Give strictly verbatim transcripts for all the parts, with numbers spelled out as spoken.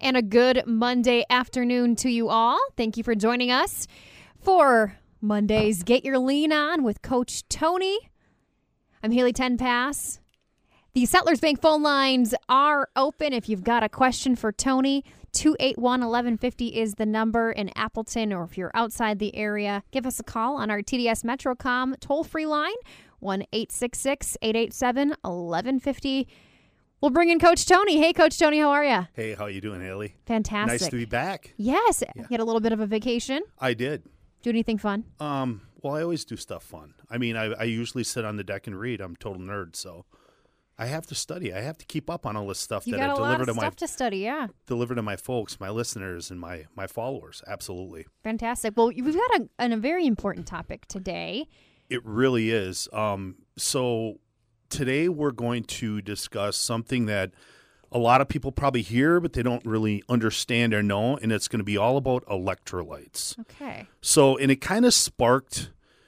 And a good Monday afternoon to you all. Thank you for joining us for Monday's Get Your Lean On with Coach Tony. I'm Haley Tenpass. The Settlers Bank phone lines are open if you've got a question for Tony. two eight one, eleven fifty is the number in Appleton, or if you're outside the area, give us a call on our T D S MetroCom toll-free line, one eight six six, eight eight seven, eleven fifty. We'll bring in Coach Tony. Hey, Coach Tony, how are you? Hey, how you doing, Haley? Fantastic. Nice to be back. Yes. Yeah. You had a little bit of a vacation. I did. Do anything fun? Um. Well, I always do stuff fun. I mean, I, I usually sit on the deck and read. I'm a total nerd, so I have to study. I have to keep up on all this stuff You that got I a deliver lot to of my stuff to study, yeah. deliver to my folks, my listeners, and my my followers. Absolutely. Fantastic. Well, we've got a, an, a very important topic today. It really is. Um. So today we're going to discuss something that a lot of people probably hear, but they don't really understand or know, and it's going to be all about electrolytes. Okay. So, and it kind of sparked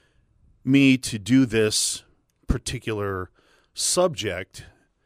me to do this particular subject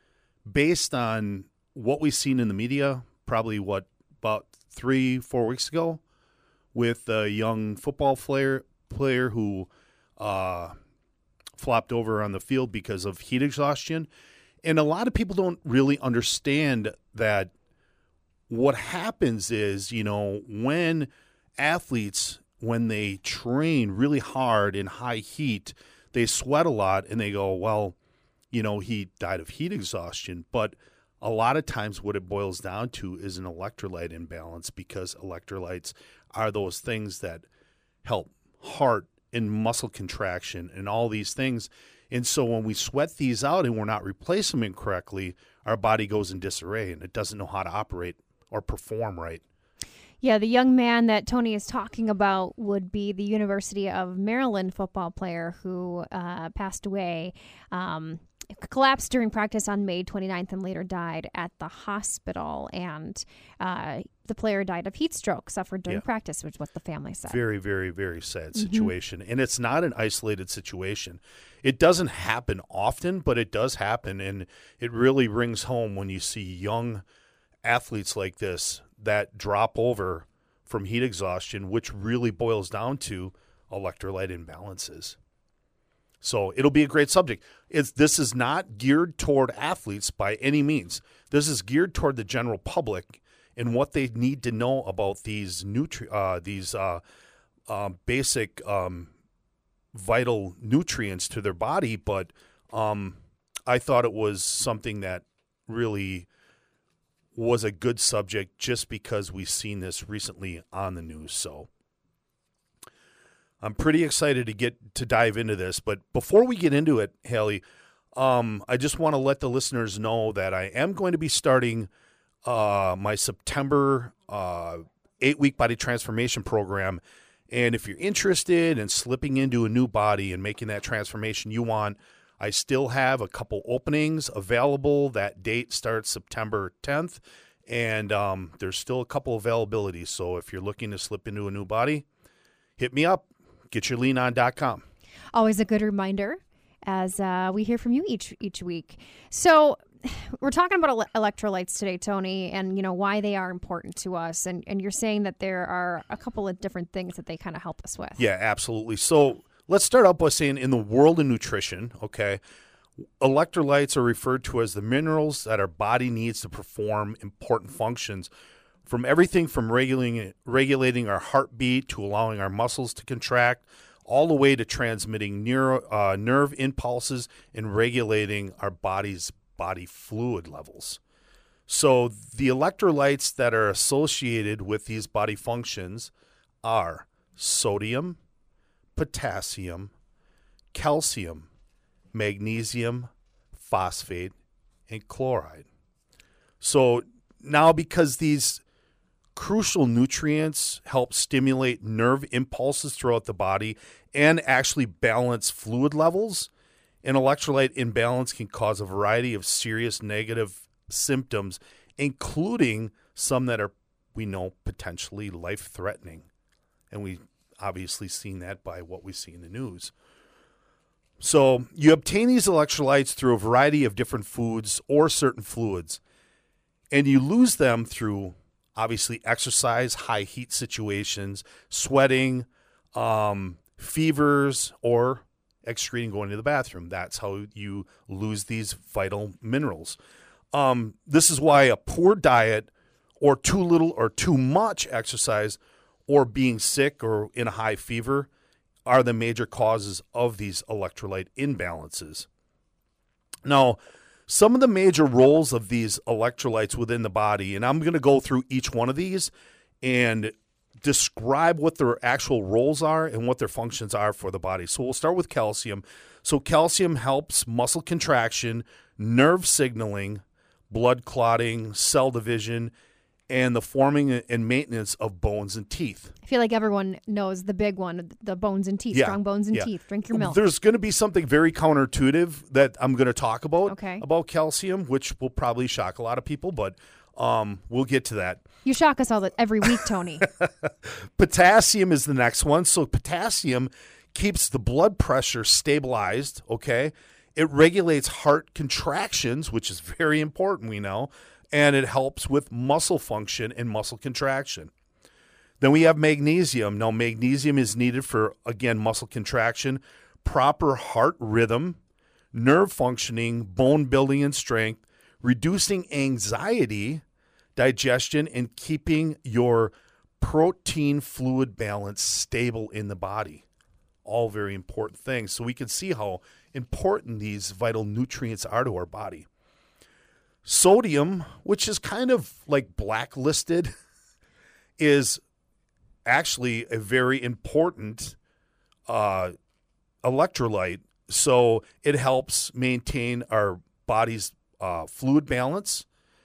based on what we've seen in the media, probably what, about three, four weeks ago, with a young football player, player who uh, flopped over on the field because of heat exhaustion. And a lot of people don't really understand that what happens is, you know, when athletes, when they train really hard in high heat, they sweat a lot and they go, well, you know, he died of heat exhaustion. But a lot of times what it boils down to is an electrolyte imbalance, because electrolytes are those things that help heart and muscle contraction and all these things. And so when we sweat these out and we're not replacing them correctly, our body goes in disarray and it doesn't know how to operate or perform right. Yeah, the young man that Tony is talking about would be the University of Maryland football player who uh, passed away, um, collapsed during practice on May twenty-ninth and later died at the hospital. And uh, the player died of heat stroke, suffered during Yeah. practice, which is what the family said. Very, very, very sad Mm-hmm. situation. And it's not an isolated situation. It doesn't happen often, but it does happen. And it really rings home when you see young athletes like this that drop over from heat exhaustion, which really boils down to electrolyte imbalances. So it'll be a great subject. It's, this is not geared toward athletes by any means. This is geared toward the general public and what they need to know about these nutri- uh, these uh, uh, basic um, vital nutrients to their body. But um, I thought it was something that really was a good subject just because we've seen this recently on the news. So I'm pretty excited to get to dive into this. But before we get into it, Haley, um, I just want to let the listeners know that I am going to be starting uh, my September uh, eight-week body transformation program. And if you're interested in slipping into a new body and making that transformation you want, I still have a couple openings available. That date starts September tenth, and um, there's still a couple availabilities. So if you're looking to slip into a new body, hit me up, get your lean on dot com. Always a good reminder as uh, we hear from you each each week. So we're talking about ele- electrolytes today, Tony, and you know why they are important to us. And, and you're saying that there are a couple of different things that they kind of help us with. Yeah, absolutely. So let's start out by saying in the world of nutrition, okay, electrolytes are referred to as the minerals that our body needs to perform important functions, from everything from regulating regulating our heartbeat to allowing our muscles to contract, all the way to transmitting neuro, uh, nerve impulses and regulating our body's body fluid levels. So the electrolytes that are associated with these body functions are sodium, potassium, calcium, magnesium, phosphate, and chloride. So now, because these crucial nutrients help stimulate nerve impulses throughout the body and actually balance fluid levels, an electrolyte imbalance can cause a variety of serious negative symptoms, including some that are, we know, potentially life-threatening. And we obviously seen that by what we see in the news. So you obtain these electrolytes through a variety of different foods or certain fluids, and you lose them through obviously exercise, high heat situations, sweating, um, fevers, or excreting going to the bathroom. That's how you lose these vital minerals. Um, this is why a poor diet or too little or too much exercise or being sick or in a high fever are the major causes of these electrolyte imbalances. Now, some of the major roles of these electrolytes within the body, and I'm going to go through each one of these and describe what their actual roles are and what their functions are for the body. So we'll start with calcium. So calcium helps muscle contraction, nerve signaling, blood clotting, cell division, and the forming and maintenance of bones and teeth. I feel like everyone knows the big one, the bones and teeth, Yeah, strong bones and yeah. teeth. Drink your milk. There's going to be something very counterintuitive that I'm going to talk about Okay. about calcium, which will probably shock a lot of people, but um, we'll get to that. You shock us all the, every week, Tony. Potassium is the next one. So potassium keeps the blood pressure stabilized, okay? It regulates heart contractions, which is very important, we know, and it helps with muscle function and muscle contraction. Then we have magnesium. Now, magnesium is needed for, again, muscle contraction, proper heart rhythm, nerve functioning, bone building and strength, reducing anxiety, digestion, and keeping your protein fluid balance stable in the body. All very important things. So we can see how important these vital nutrients are to our body. Sodium, which is kind of like blacklisted, is actually a very important uh, electrolyte. So it helps maintain our body's uh, fluid balance,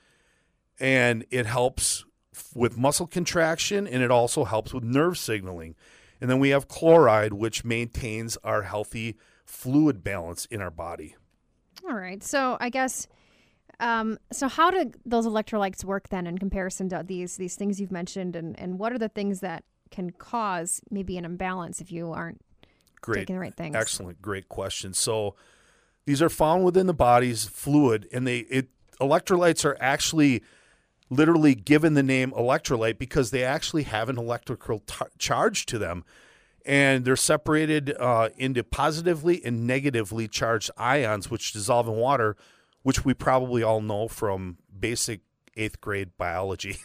and it helps f- with muscle contraction, and it also helps with nerve signaling. And then we have chloride, which maintains our healthy fluid balance in our body. All right. So I guess, um, so how do those electrolytes work then in comparison to these these things you've mentioned, and, and what are the things that can cause maybe an imbalance if you aren't Great. taking the right things? Excellent. Great question. So these are found within the body's fluid, and they it electrolytes are actually literally given the name electrolyte because they actually have an electrical tar- charge to them. And they're separated uh, into positively and negatively charged ions, which dissolve in water, which we probably all know from basic eighth grade biology.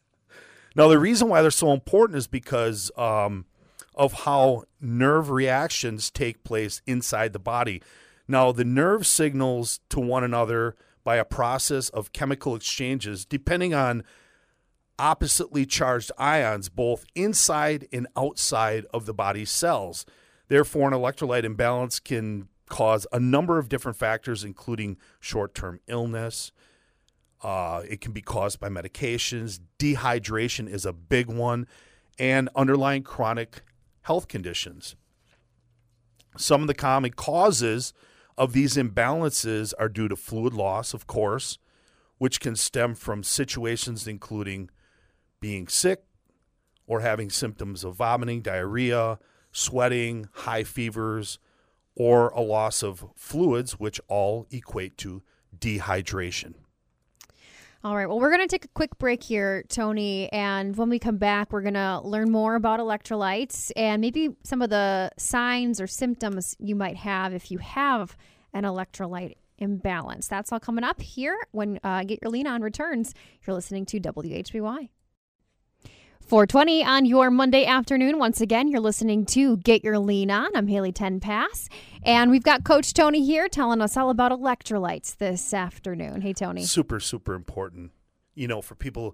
Now, the reason why they're so important is because um, of how nerve reactions take place inside the body. Now, the nerve signals to one another by a process of chemical exchanges, depending on oppositely charged ions, both inside and outside of the body's cells. Therefore, an electrolyte imbalance can cause a number of different factors, including short-term illness. Uh, it can be caused by medications. Dehydration is a big one, and underlying chronic health conditions. Some of the common causes of these imbalances are due to fluid loss, of course, which can stem from situations including being sick or having symptoms of vomiting, diarrhea, sweating, high fevers, or a loss of fluids, which all equate to dehydration. All right. Well, we're going to take a quick break here, Tony. And when we come back, we're going to learn more about electrolytes and maybe some of the signs or symptoms you might have if you have an electrolyte imbalance. That's all coming up here when uh, Get Your Lean On returns. You're listening to W H B Y. four twenty on your Monday afternoon. Once again, you're listening to Get Your Lean On. I'm Haley Tenpass. And we've got Coach Tony here telling us all about electrolytes this afternoon. Hey, Tony. Super, super important. You know, for people,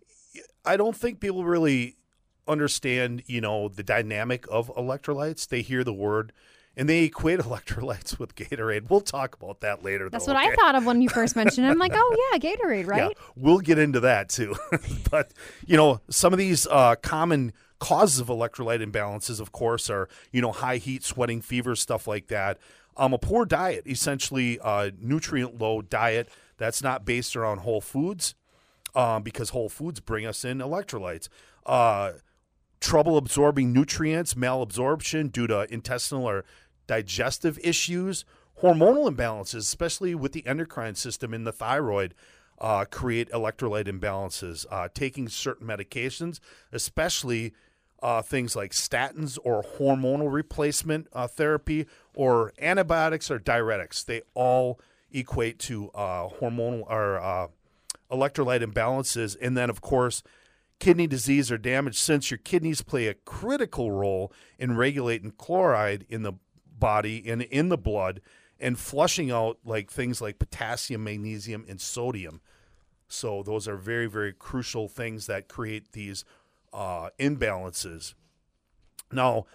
I don't think people really understand, you know, the dynamic of electrolytes. They hear the word and they equate electrolytes with Gatorade. We'll talk about that later. That's though, what okay? I thought of when you first mentioned it. I'm like, oh, yeah, Gatorade, right? Yeah, we'll get into that too. But, you know, some of these uh, common causes of electrolyte imbalances, of course, are, you know, high heat, sweating, fever, stuff like that. Um, a poor diet, essentially a nutrient-low diet that's not based around whole foods, um, because whole foods bring us in electrolytes. Uh, trouble absorbing nutrients, malabsorption due to intestinal or digestive issues, hormonal imbalances, especially with the endocrine system in the thyroid, uh, create electrolyte imbalances. Uh, taking certain medications, especially uh, things like statins or hormonal replacement uh, therapy or antibiotics or diuretics, they all equate to uh, hormonal or uh, electrolyte imbalances. And then, of course, kidney disease or damage, since your kidneys play a critical role in regulating chloride in the body and in the blood and flushing out like things like potassium, magnesium, and sodium. So those are very, very crucial things that create these uh, imbalances. Now,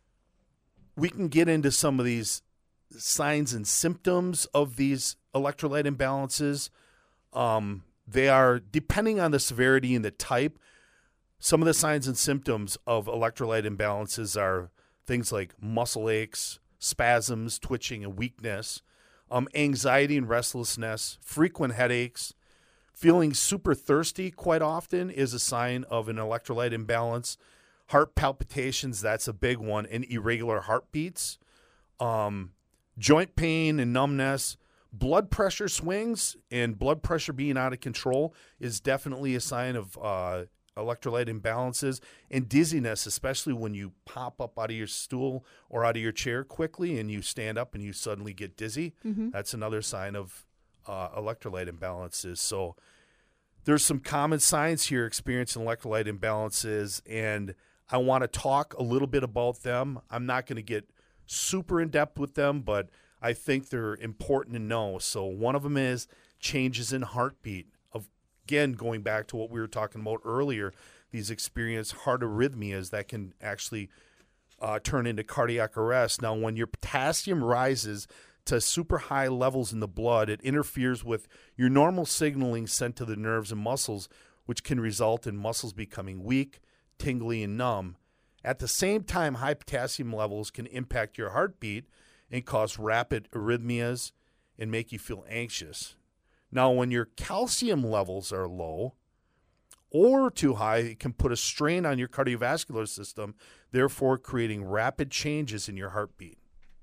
we can get into some of these signs and symptoms of these electrolyte imbalances. Um, they are, depending on the severity and the type, some of the signs and symptoms of electrolyte imbalances are things like muscle aches, spasms, twitching, and weakness, um, anxiety and restlessness, frequent headaches, feeling super thirsty quite often is a sign of an electrolyte imbalance, heart palpitations, that's a big one, and irregular heartbeats, um, joint pain and numbness, blood pressure swings, and blood pressure being out of control is definitely a sign of uh, electrolyte imbalances, and dizziness, especially when you pop up out of your stool or out of your chair quickly and you stand up and you suddenly get dizzy. Mm-hmm. That's another sign of uh, electrolyte imbalances. So there's some common signs here experiencing electrolyte imbalances, and I want to talk a little bit about them. I'm not going to get super in-depth with them, but I think they're important to know. So one of them is changes in heartbeat. Again, going back to what we were talking about earlier, these experienced heart arrhythmias that can actually uh, turn into cardiac arrest. Now, when your potassium rises to super high levels in the blood, it interferes with your normal signaling sent to the nerves and muscles, which can result in muscles becoming weak, tingly, and numb. At the same time, high potassium levels can impact your heartbeat and cause rapid arrhythmias and make you feel anxious. Now, when your calcium levels are low or too high, it can put a strain on your cardiovascular system, therefore creating rapid changes in your heartbeat.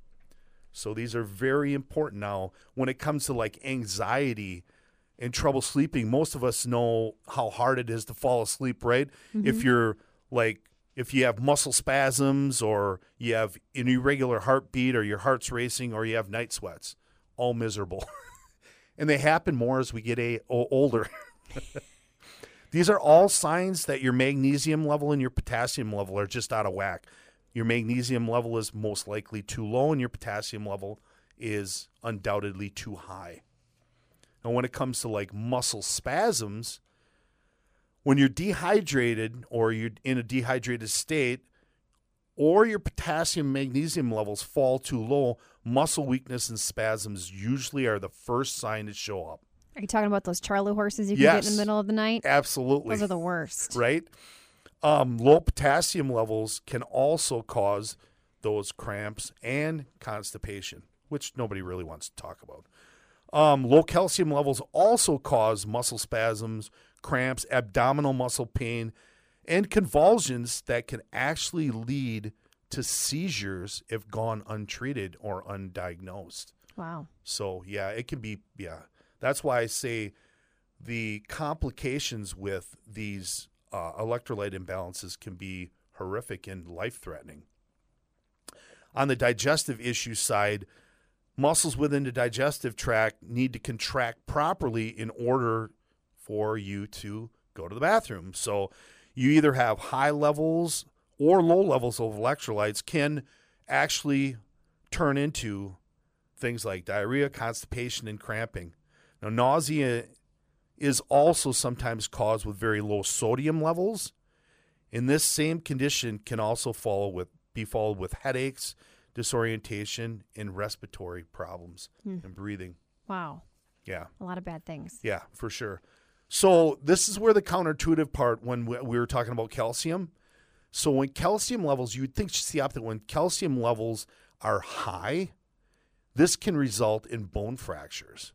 So these are very important. Now, when it comes to like anxiety and trouble sleeping, most of us know how hard it is to fall asleep, right? Mm-hmm. If you're like, if you have muscle spasms or you have an irregular heartbeat or your heart's racing or you have night sweats, all miserable. And they happen more as we get a, o- older. These are all signs that your magnesium level and your potassium level are just out of whack. Your magnesium level is most likely too low and your potassium level is undoubtedly too high. And when it comes to like muscle spasms, when you're dehydrated or you're in a dehydrated state or your potassium magnesium levels fall too low, muscle weakness and spasms usually are the first sign to show up. Are you talking about those Charlie horses you can yes, get in the middle of the night? Absolutely. Those are the worst. Right? Um, low potassium levels can also cause those cramps and constipation, which nobody really wants to talk about. Um, low calcium levels also cause muscle spasms, cramps, abdominal muscle pain, and convulsions that can actually lead to seizures if gone untreated or undiagnosed. Wow. So, yeah, it can be, yeah. That's why I say the complications with these uh, electrolyte imbalances can be horrific and life-threatening. On the digestive issue side, muscles within the digestive tract need to contract properly in order for you to go to the bathroom. So you either have high levels or low levels of electrolytes can actually turn into things like diarrhea, constipation, and cramping. Now, nausea is also sometimes caused with very low sodium levels, and this same condition can also follow with, be followed with headaches, disorientation, and respiratory problems hmm. and breathing. Wow. Yeah. A lot of bad things. Yeah, for sure. So this is where the counterintuitive part, when we, we were talking about calcium. So when calcium levels, you would think it's the opposite. When calcium levels are high, this can result in bone fractures,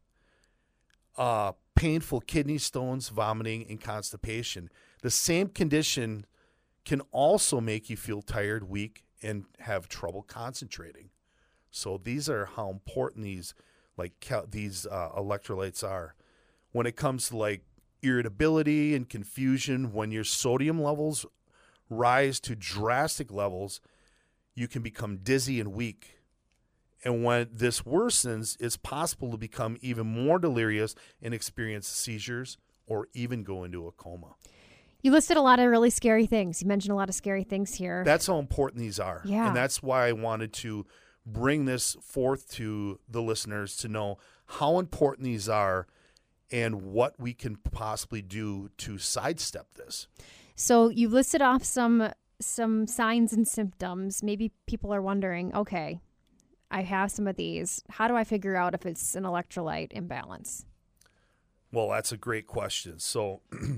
uh, painful kidney stones, vomiting, and constipation. The same condition can also make you feel tired, weak, and have trouble concentrating. So these are how important these like cal- these uh, electrolytes are. when it comes to like irritability and confusion, when your sodium levels rise to drastic levels, you can become dizzy and weak. And when this worsens, it's possible to become even more delirious and experience seizures or even go into a coma. You listed a lot of really scary things. You mentioned a lot of scary things here. That's how important these are. Yeah. And that's why I wanted to bring this forth to the listeners to know how important these are and what we can possibly do to sidestep this. So you listed off some some signs and symptoms. Maybe people are wondering, okay, I have some of these. How do I figure out if it's an electrolyte imbalance? Well, that's a great question. So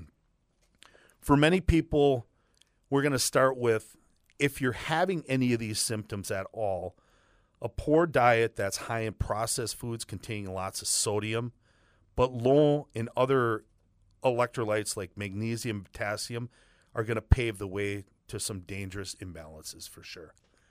for many people, we're going to start with, if you're having any of these symptoms at all, a poor diet that's high in processed foods containing lots of sodium, but low in other electrolytes like magnesium, potassium, are going to pave the way to some dangerous imbalances for sure.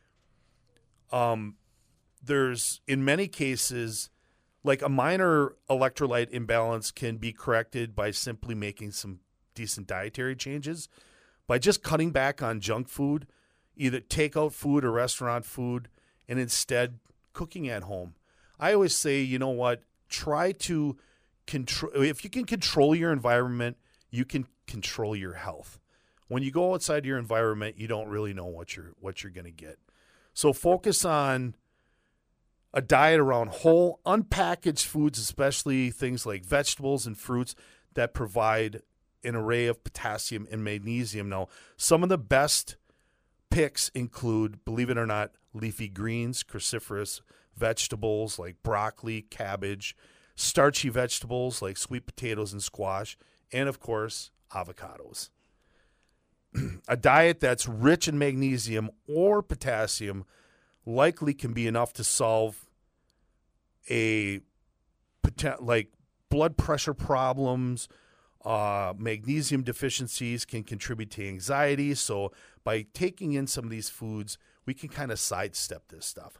Um, there's, in many cases, like a minor electrolyte imbalance can be corrected by simply making some decent dietary changes, by just cutting back on junk food, either takeout food or restaurant food, and instead cooking at home. I always say, you know what, try to control, if you can control your environment, you can control your health. When you go outside your environment, you don't really know what you're what you're going to get. So focus on a diet around whole, unpackaged foods, especially things like vegetables and fruits that provide an array of potassium and magnesium. Now, some of the best picks include, believe it or not, leafy greens, cruciferous vegetables like broccoli, cabbage, starchy vegetables like sweet potatoes and squash, and, of course, avocados. A diet that's rich in magnesium or potassium likely can be enough to solve a like blood pressure problems. Uh, magnesium deficiencies can contribute to anxiety. So by taking in some of these foods, we can kind of sidestep this stuff.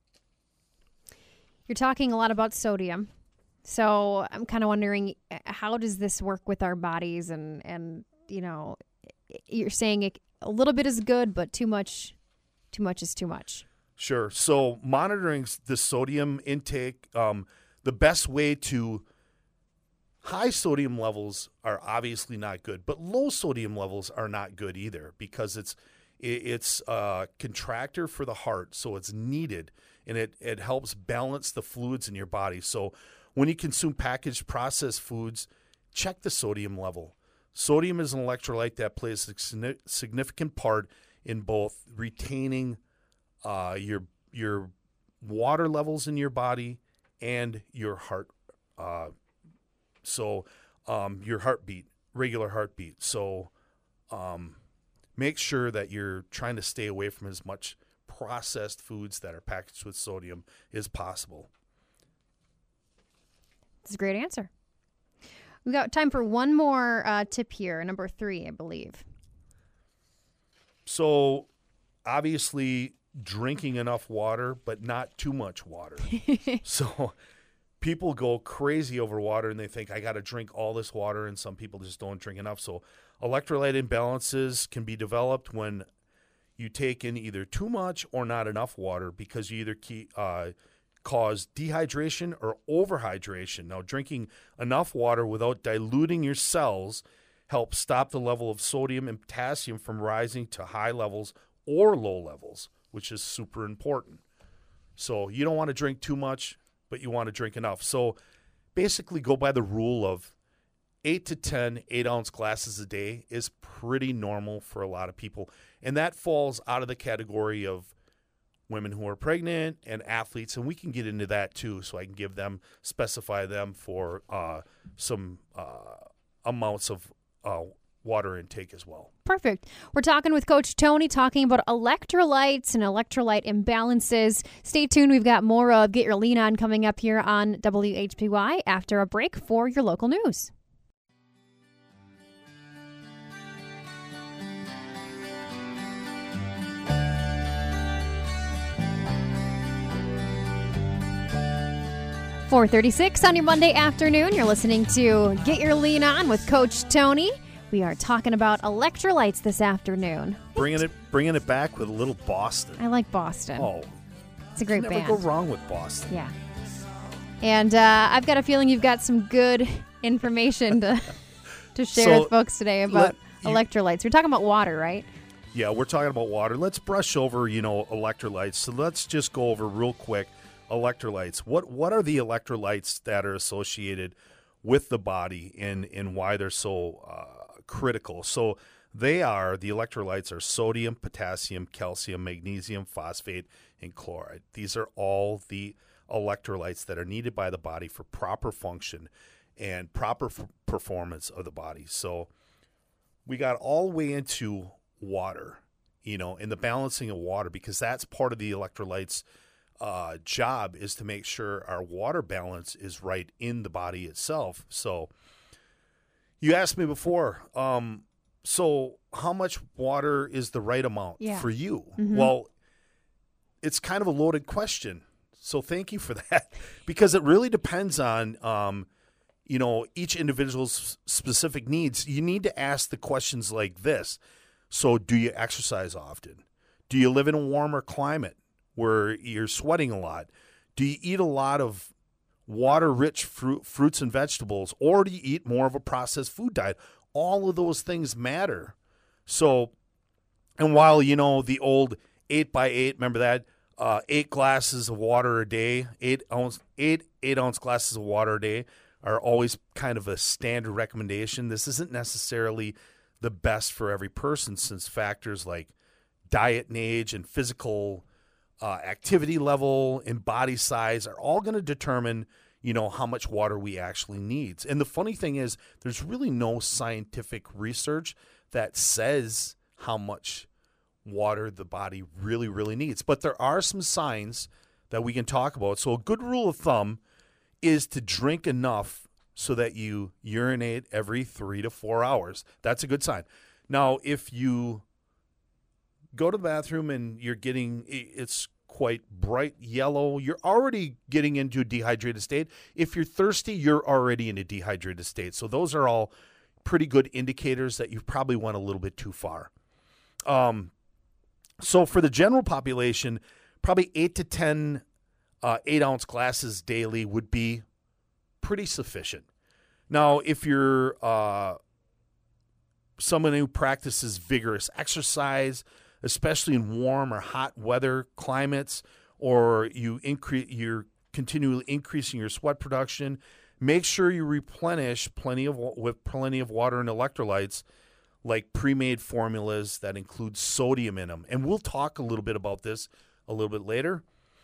You're talking a lot about sodium. So I'm kind of wondering, how does this work with our bodies? And, and you know, you're saying it, a little bit is good, but too much, too much is too much. Sure. So monitoring the sodium intake, um, the best way to high sodium levels are obviously not good, but low sodium levels are not good either, because it's it's a contractor for the heart, so it's needed, and it, it helps balance the fluids in your body. So when you consume packaged processed foods, check the sodium level. Sodium is an electrolyte that plays a significant part in both retaining uh, your your water levels in your body and your heart. Uh, so um, your heartbeat, regular heartbeat. So um, make sure that you're trying to stay away from as much processed foods that are packaged with sodium as possible. That's a great answer. We've got time for one more uh, tip here, number three, I believe. So obviously drinking enough water, but not too much water. So people go crazy over water and they think, I got to drink all this water, and some people just don't drink enough. So electrolyte imbalances can be developed when you take in either too much or not enough water, because you either keep, uh, cause dehydration or overhydration. Now, drinking enough water without diluting your cells helps stop the level of sodium and potassium from rising to high levels or low levels, which is super important. So you don't want to drink too much, but you want to drink enough. So basically go by the rule of eight to ten eight-ounce glasses a day is pretty normal for a lot of people. And that falls out of the category of women who are pregnant and athletes, and we can get into that too, so I can give them, specify them for uh, some uh, amounts of uh, water intake as well. Perfect. We're talking with Coach Tony, talking about electrolytes and electrolyte imbalances. Stay tuned. We've got more of Get Your Lean On coming up here on W H P Y after a break for your local news. four thirty-six on your Monday afternoon. You're listening to Get Your Lean On with Coach Tony. We are talking about electrolytes this afternoon. Bringing it bringing it back with a little Boston. I like Boston. Oh, it's a great never band. go wrong with Boston. Yeah. And uh, I've got a feeling you've got some good information to to share So, with folks today about let you- electrolytes. We're talking about water, right? Yeah, we're talking about water. Let's brush over, you know, electrolytes. So let's just go over real quick electrolytes. What what are the electrolytes that are associated with the body and, and why they're so uh, critical? So they are, the electrolytes are sodium, potassium, calcium, magnesium, phosphate, and chloride. These are all the electrolytes that are needed by the body for proper function and proper f- performance of the body. So we got all the way into water, you know, and the balancing of water, because that's part of the electrolytes uh, job, is to make sure our water balance is right in the body itself. So you asked me before, um, so how much water is the right amount Yeah. for you? Mhm. Well, it's kind of a loaded question. So thank you for that, because it really depends on, um, you know, each individual's specific needs. You need to ask the questions like this. So do you exercise often? Do you live in a warmer climate where you're sweating a lot? Do you eat a lot of water-rich fruit, fruits and vegetables, or do you eat more of a processed food diet? All of those things matter. So, and while, you know, the old eight by eight, remember that? Uh, eight glasses of water a day, eight ounce, eight, eight ounce glasses of water a day are always kind of a standard recommendation. This isn't necessarily the best for every person, since factors like diet and age and physical uh, activity level and body size are all going to determine, you know, how much water we actually need. And the funny thing is, there's really no scientific research that says how much water the body really, really needs. But there are some signs that we can talk about. So a good rule of thumb is to drink enough so that you urinate every three to four hours. That's a good sign. Now, if you go to the bathroom and you're getting, it's quite bright yellow, you're already getting into a dehydrated state. If you're thirsty, you're already in a dehydrated state. So those are all pretty good indicators that you probably went a little bit too far. Um, so for the general population, probably eight to ten uh, eight-ounce glasses daily would be pretty sufficient. Now, if you're uh, someone who practices vigorous exercise, especially in warm or hot weather climates, or you increase, you're continually increasing your sweat production, make sure you replenish plenty of with plenty of water and electrolytes, like pre-made formulas that include sodium in them. And we'll talk a little bit about this a little bit later.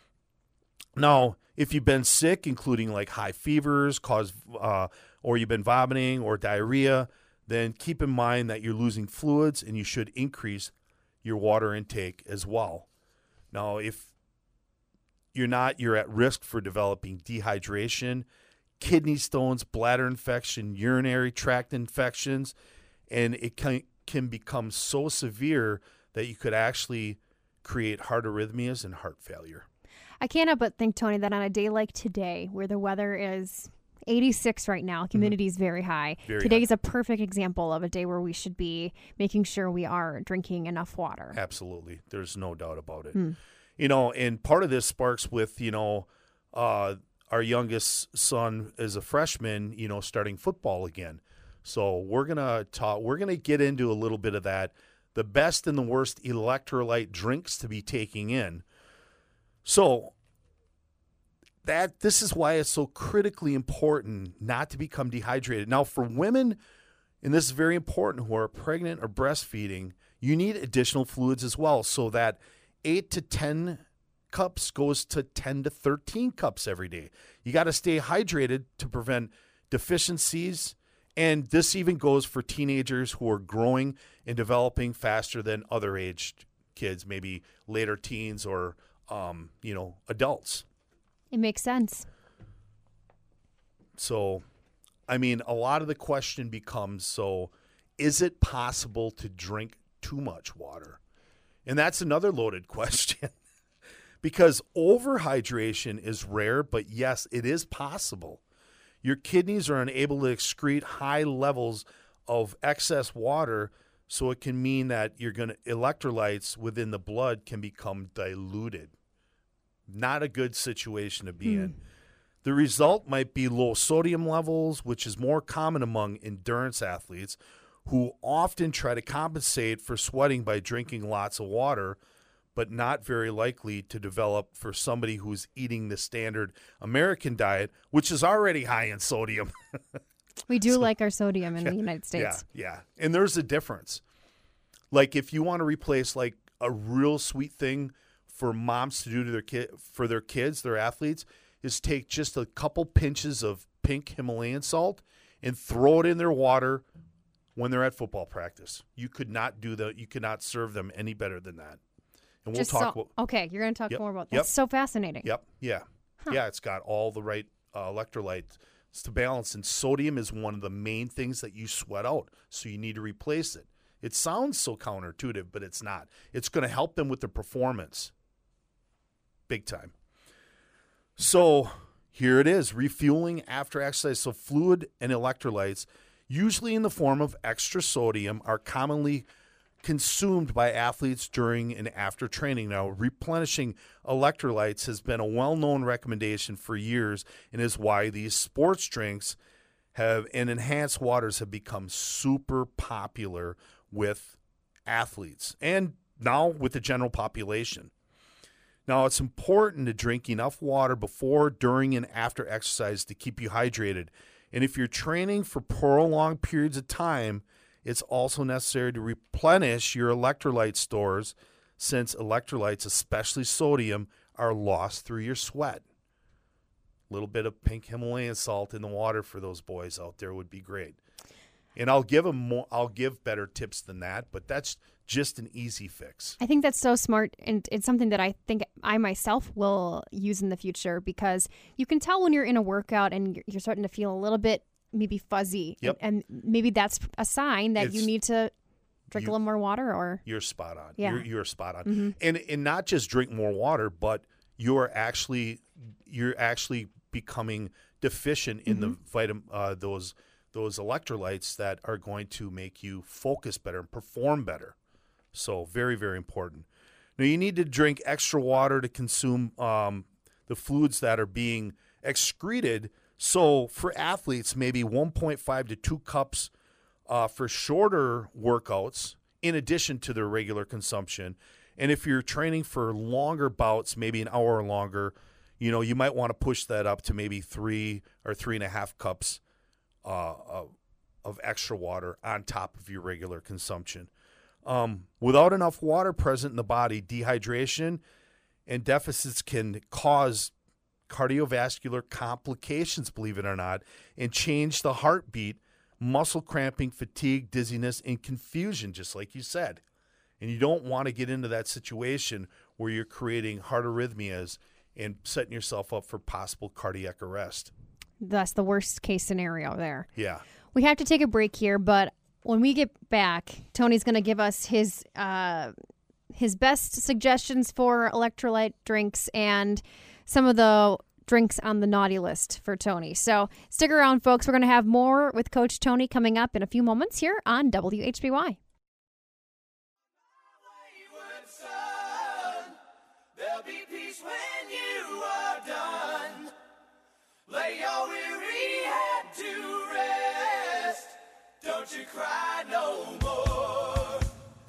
Now, if you've been sick, including like high fevers, cause, uh, or you've been vomiting or diarrhea, then keep in mind that you're losing fluids and you should increase your water intake as well. Now, if you're not, you're at risk for developing dehydration, kidney stones, bladder infection, urinary tract infections, and it can, can become so severe that you could actually create heart arrhythmias and heart failure. I can't help but think, Tony, that on a day like today, where the weather is eighty-six right now, humidity is very high. Very Today's high. a perfect example of a day where we should be making sure we are drinking enough water. Absolutely. There's no doubt about it. Hmm. You know, and part of this sparks with, you know, uh, our youngest son is a freshman, you know, starting football again. So we're going to talk, we're going to get into a little bit of that, the best and the worst electrolyte drinks to be taking in. So that this is why it's so critically important not to become dehydrated. Now, for women, and this is very important, who are pregnant or breastfeeding, you need additional fluids as well, so that eight to ten cups goes to ten to thirteen cups every day. You got to stay hydrated to prevent deficiencies. And this even goes for teenagers who are growing and developing faster than other aged kids, maybe later teens or, um, you know, adults. It makes sense. So, I mean, a lot of the question becomes, so is it possible to drink too much water? And that's another loaded question, because overhydration is rare, but yes, it is possible. Your kidneys are unable to excrete high levels of excess water, so it can mean that you're going to electrolytes within the blood can become diluted. Not a good situation to be hmm. in. The result might be low sodium levels, which is more common among endurance athletes who often try to compensate for sweating by drinking lots of water, but not very likely to develop for somebody who's eating the standard American diet, which is already high in sodium. We do so, like our sodium in yeah, the United States. Yeah, yeah. And there's a difference. Like if you want to replace like a real sweet thing for moms to do to their kid for their kids, their athletes, is take just a couple pinches of pink Himalayan salt and throw it in their water when they're at football practice. You could not do that. You could not serve them any better than that. And we'll just talk. So, okay, you're going to talk yep, more about that. yep. That's so fascinating. Yep. Yeah. Huh. Yeah. It's got all the right uh, electrolytes to balance, and sodium is one of the main things that you sweat out. So you need to replace it. It sounds so counterintuitive, but it's not. It's going to help them with their performance. Big time. So here it is, refueling after exercise. So fluid and electrolytes, usually in the form of extra sodium, are commonly consumed by athletes during and after training. Now, replenishing electrolytes has been a well-known recommendation for years and is why these sports drinks have and enhanced waters have become super popular with athletes and now with the general population. Now, it's important to drink enough water before, during, and after exercise to keep you hydrated. And if you're training for prolonged periods of time, it's also necessary to replenish your electrolyte stores since electrolytes, especially sodium, are lost through your sweat. A little bit of pink Himalayan salt in the water for those boys out there would be great. And I'll give them more, I'll give better tips than that, but that's just an easy fix. I think that's so smart, and it's something that I think I myself will use in the future because you can tell when you're in a workout and you're, you're starting to feel a little bit maybe fuzzy, yep. and, and maybe that's a sign that it's, you need to drink you, a little more water. Or you're spot on. Yeah. You're, you're spot on, mm-hmm. and and not just drink more water, but you're actually you're actually becoming deficient in mm-hmm. the vitamin uh, those. those electrolytes that are going to make you focus better and perform better. So very, very important. Now, you need to drink extra water to consume um, the fluids that are being excreted. So for athletes, maybe one point five to two cups uh, for shorter workouts in addition to their regular consumption. And if you're training for longer bouts, maybe an hour or longer, you know, you might want to push that up to maybe three or three and a half cups Uh, of, of extra water on top of your regular consumption. Um, without enough water present in the body, dehydration and deficits can cause cardiovascular complications, believe it or not, and change the heartbeat, muscle cramping, fatigue, dizziness, and confusion, just like you said. And you don't want to get into that situation where you're creating heart arrhythmias and setting yourself up for possible cardiac arrest. That's the worst case scenario there. Yeah. We have to take a break here, but when we get back, Tony's going to give us his uh, his best suggestions for electrolyte drinks and some of the drinks on the naughty list for Tony. So stick around, folks. We're going to have more with Coach Tony coming up in a few moments here on W H B Y. Lay your weary head to rest. Don't you cry no more.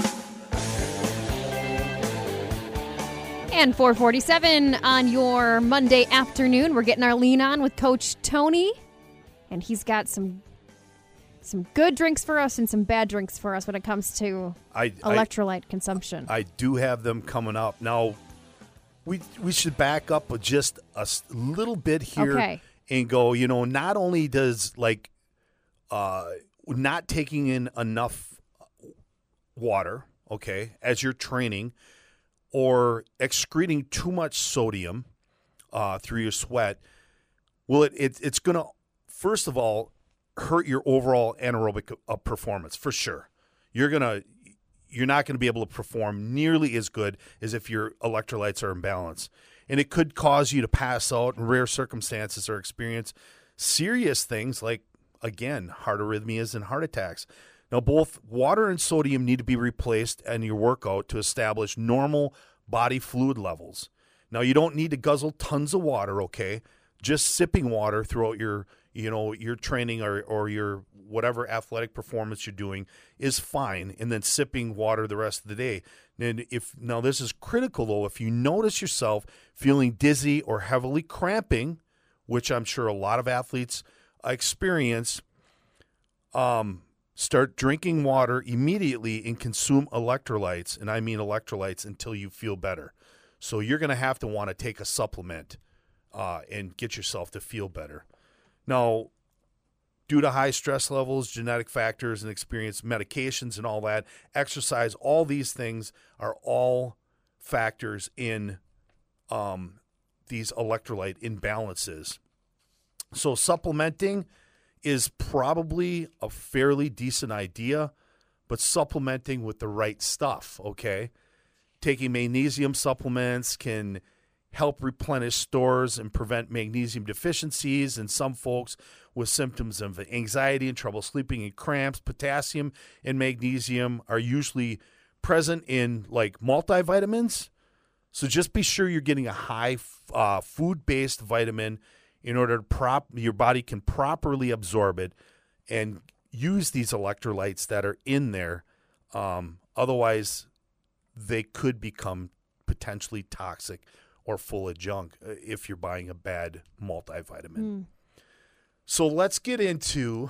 And four forty-seven on your Monday afternoon. We're getting our lean on with Coach Tony. And he's got some some good drinks for us and some bad drinks for us when it comes to I, electrolyte I, consumption. I do have them coming up. Now, we we should back up just a little bit here. Okay. And go, you know, not only does like uh, not taking in enough water, okay, as you're training, or excreting too much sodium uh, through your sweat, well, it, it it's going to, first of all, hurt your overall anaerobic uh, performance for sure. You're going to, you're not going to be able to perform nearly as good as if your electrolytes are in balance. And it could cause you to pass out in rare circumstances or experience serious things like, again, heart arrhythmias and heart attacks. Now, both water and sodium need to be replaced in your workout to establish normal body fluid levels. Now, you don't need to guzzle tons of water, okay? Just sipping water throughout your, you know, your training or, or your whatever athletic performance you're doing is fine, and then sipping water the rest of the day. And if now this is critical, though, if you notice yourself feeling dizzy or heavily cramping, which I'm sure a lot of athletes experience, um, start drinking water immediately and consume electrolytes, and I mean electrolytes, until you feel better. So you're going to have to want to take a supplement uh, and get yourself to feel better. Now, due to high stress levels, genetic factors, and experience, medications and all that, exercise, all these things are all factors in um, these electrolyte imbalances. So supplementing is probably a fairly decent idea, but supplementing with the right stuff, okay? Taking magnesium supplements can help replenish stores and prevent magnesium deficiencies in some folks with symptoms of anxiety and trouble sleeping and cramps. Potassium and magnesium are usually present in like multivitamins. So just be sure you're getting a high uh, food-based vitamin in order to prop your body can properly absorb it and use these electrolytes that are in there. Um, otherwise, they could become potentially toxic or full of junk if you're buying a bad multivitamin. Mm. So let's get into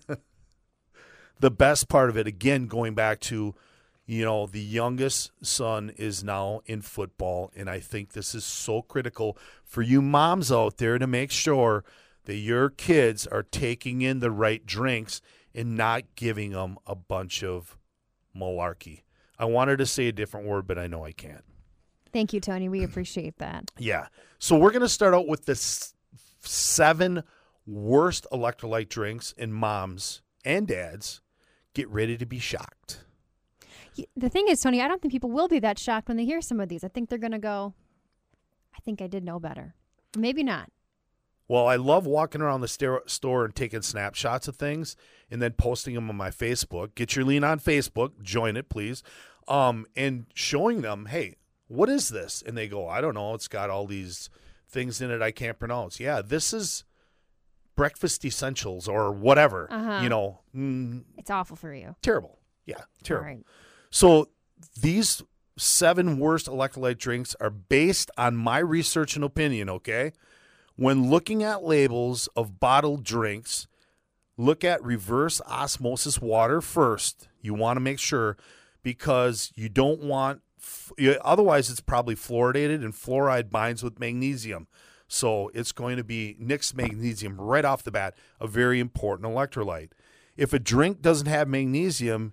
the best part of it. Again, going back to, you know, the youngest son is now in football, and I think this is so critical for you moms out there to make sure that your kids are taking in the right drinks and not giving them a bunch of malarkey. I wanted to say a different word, but I know I can't. Thank you, Tony. We appreciate that. Yeah. So we're going to start out with the s- seven worst electrolyte drinks, and moms and dads, get ready to be shocked. The thing is, Tony, I don't think people will be that shocked when they hear some of these. I think they're going to go, I think I did know better. Maybe not. Well, I love walking around the st- store and taking snapshots of things and then posting them on my Facebook. Get Your Lean on Facebook. Join it, please. Um, and showing them, hey, what is this? And they go, I don't know. It's got all these things in it I can't pronounce. Yeah, this is breakfast essentials or whatever. Uh-huh. You know. Mm, it's awful for you. Terrible. Yeah, terrible. All right. So these seven worst electrolyte drinks are based on my research and opinion, okay? When looking at labels of bottled drinks, look at reverse osmosis water first. You want to make sure, because you don't want, otherwise it's probably fluoridated, and fluoride binds with magnesium. So it's going to be nix magnesium right off the bat, a very important electrolyte. If a drink doesn't have magnesium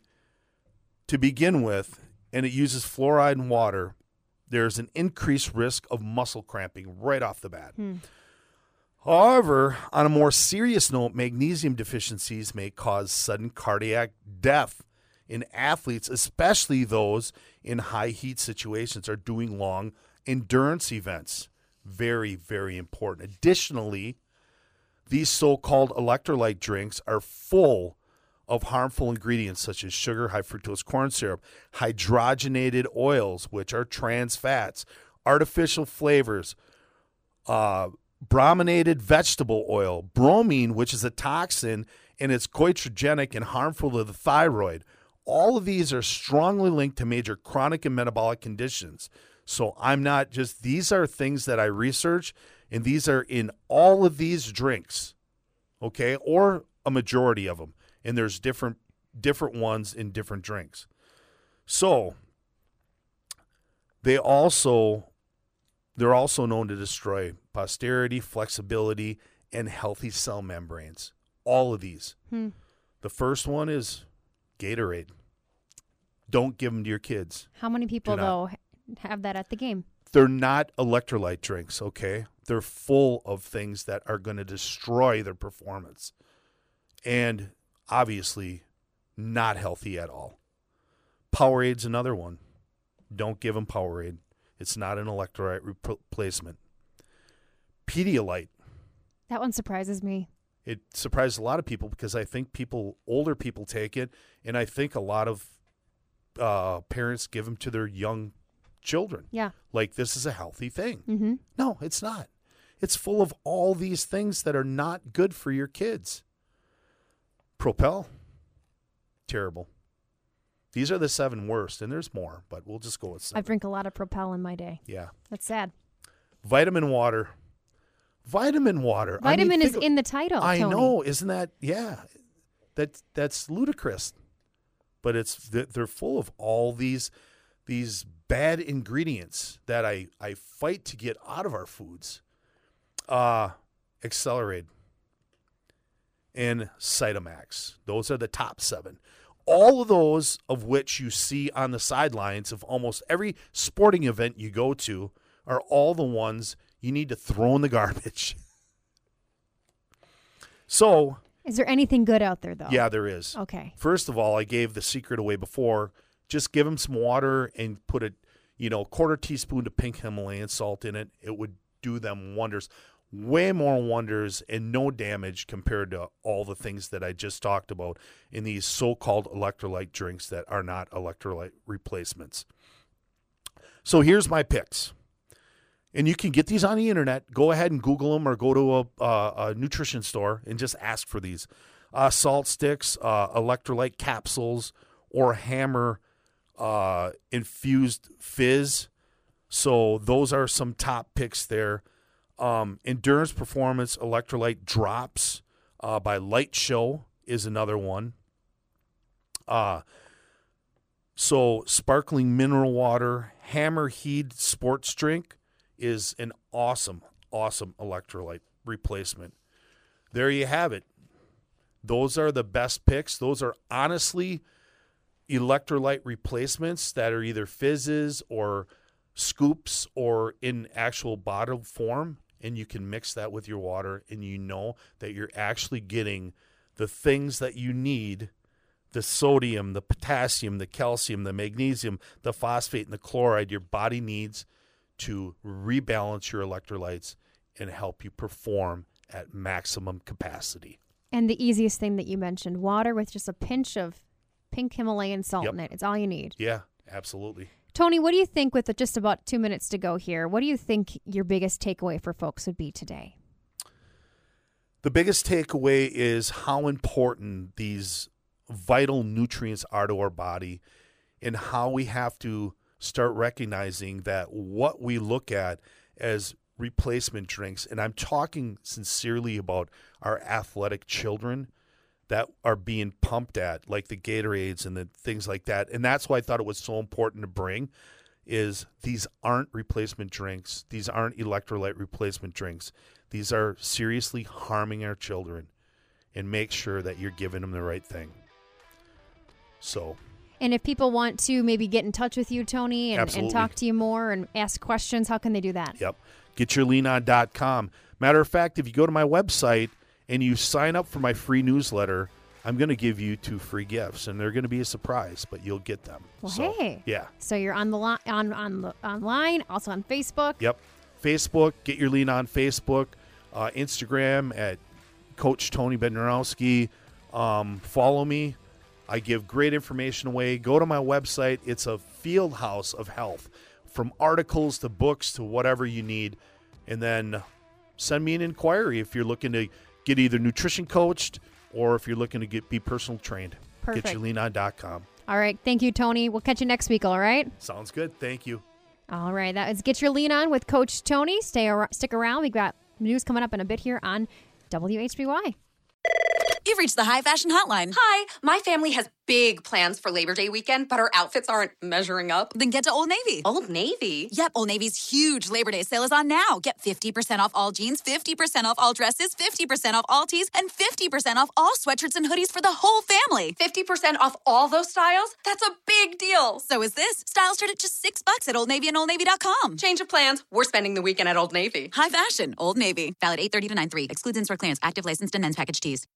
to begin with, and it uses fluoride and water, there's an increased risk of muscle cramping right off the bat. Hmm. However, on a more serious note, magnesium deficiencies may cause sudden cardiac death in athletes, especially those in high heat situations or doing long endurance events. Very, very important. Additionally, these so-called electrolyte drinks are full of harmful ingredients such as sugar, high fructose corn syrup, hydrogenated oils, which are trans fats, artificial flavors, uh, brominated vegetable oil, bromine, which is a toxin, and it's goitrogenic and harmful to the thyroid. All of these are strongly linked to major chronic and metabolic conditions. So I'm not just, these are things that I research, and these are in all of these drinks, okay, or a majority of them. And there's different different ones in different drinks. So they also they're also known to destroy posterity, flexibility, and healthy cell membranes. All of these. Hmm. The first one is Gatorade. Don't give them to your kids. How many people though have that at the game? They're not electrolyte drinks, okay? They're full of things that are going to destroy their performance. And obviously not healthy at all. Powerade's another one. Don't give them Powerade. It's not an electrolyte replacement. Pedialyte. That one surprises me. It surprised a lot of people because I think people, older people take it, and I think a lot of uh, parents give them to their young children. Yeah. Like this is a healthy thing. Mm-hmm. No, it's not. It's full of all these things that are not good for your kids. Propel. Terrible. These are the seven worst, and there's more, but we'll just go with seven. I drink a lot of Propel in my day. Yeah. That's sad. Vitamin water. Vitamin water. Vitamin I mean, is think- in the title, I Tony. know. Isn't that, yeah. That, that's ludicrous. But it's they're full of all these these bad ingredients that I, I fight to get out of our foods. Uh, Accelerate and Cytomax. Those are the top seven. All of those of which you see on the sidelines of almost every sporting event you go to are all the ones you need to throw in the garbage. So, is there anything good out there, though? yeah, there is. Okay. First of all, I gave the secret away before. Just give them some water and put a, you know, quarter teaspoon of pink Himalayan salt in it. It would do them wonders. Way more wonders and no damage compared to all the things that I just talked about in these so-called electrolyte drinks that are not electrolyte replacements. So here's my picks. And you can get these on the internet. Go ahead and Google them or go to a, uh, a nutrition store and just ask for these. Uh, salt sticks, uh, electrolyte capsules, or Hammer uh, infused fizz. So those are some top picks there. Um, Endurance Performance Electrolyte Drops uh, by Light Show is another one. Uh, so Sparkling Mineral Water, Hammer Heed Sports Drink is an awesome, awesome electrolyte replacement. There you have it. Those are the best picks. Those are honestly electrolyte replacements that are either fizzes or scoops or in actual bottled form. And you can mix that with your water, and you know that you're actually getting the things that you need, the sodium, the potassium, the calcium, the magnesium, the phosphate, and the chloride your body needs to rebalance your electrolytes and help you perform at maximum capacity. And the easiest thing that you mentioned, water with just a pinch of pink Himalayan salt Yep. in it. It's all you need. Yeah, absolutely. Tony, what do you think with just about two minutes to go here? What do you think your biggest takeaway for folks would be today? The biggest takeaway is how important these vital nutrients are to our body and how we have to start recognizing that what we look at as replacement drinks, and I'm talking sincerely about our athletic children that are being pumped at, like the Gatorades and the things like that. And that's why I thought it was so important to bring is these aren't replacement drinks. These aren't electrolyte replacement drinks. These are seriously harming our children, and make sure that you're giving them the right thing. So, And if people want to maybe get in touch with you, Tony, and, and Absolutely. talk to you more and ask questions, how can they do that? yep. get your lean on dot com. Matter of fact, if you go to my website and you sign up for my free newsletter, I'm going to give you two free gifts, and they're going to be a surprise, but you'll get them. Well, So, hey. Yeah. So you're on the li- on on the online, also on Facebook. Yep. Facebook, Get Your Lean on Facebook, uh, Instagram at Coach Tony Bednarowski. Um, follow me. I give great information away. Go to my website. It's a field house of health, from articles to books to whatever you need. And then send me an inquiry if you're looking to get either nutrition coached or if you're looking to get be personal trained. Perfect. get your lean on dot com. All right. Thank you, Tony. We'll catch you next week, all right? Sounds good. Thank you. All right. That was Get Your Lean On with Coach Tony. Stay ar- Stick around. We've got news coming up in a bit here on W H B Y. You've reached the High Fashion Hotline. Hi, my family has big plans for Labor Day weekend, but our outfits aren't measuring up. Then get to Old Navy. Old Navy? Yep, Old Navy's huge Labor Day sale is on now. Get fifty percent off all jeans, fifty percent off all dresses, fifty percent off all tees, and fifty percent off all sweatshirts and hoodies for the whole family. fifty percent off all those styles? That's a big deal. So is this. Styles start at just six bucks at Old Navy and Old Navy dot com. Change of plans. We're spending the weekend at Old Navy. High Fashion, Old Navy. Valid eight thirty to nine three. Excludes in-store clearance. Active licensed and men's package tees.